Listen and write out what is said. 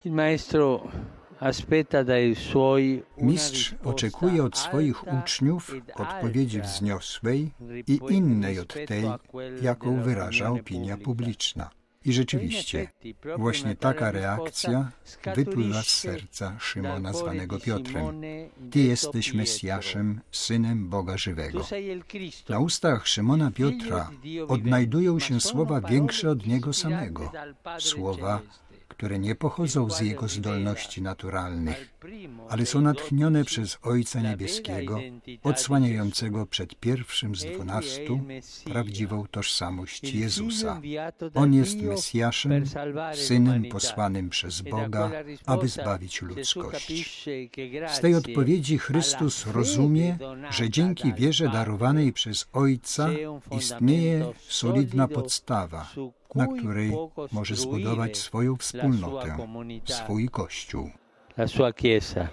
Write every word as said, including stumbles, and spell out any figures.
Mistrz oczekuje od swoich uczniów odpowiedzi wzniosłej i innej od tej, jaką wyraża opinia publiczna. I rzeczywiście, właśnie taka reakcja wypływa z serca Szymona zwanego Piotrem. Ty jesteś Mesjaszem, Synem Boga żywego. Na ustach Szymona Piotra odnajdują się słowa większe od niego samego. Słowa, które nie pochodzą z jego zdolności naturalnych, ale są natchnione przez Ojca Niebieskiego, odsłaniającego przed pierwszym z dwunastu prawdziwą tożsamość Jezusa. On jest Mesjaszem, Synem posłanym przez Boga, aby zbawić ludzkość. Z tej odpowiedzi Chrystus rozumie, że dzięki wierze darowanej przez Ojca istnieje solidna podstawa, na której może zbudować swoją wspólnotę, swój Kościół. La sua Chiesa.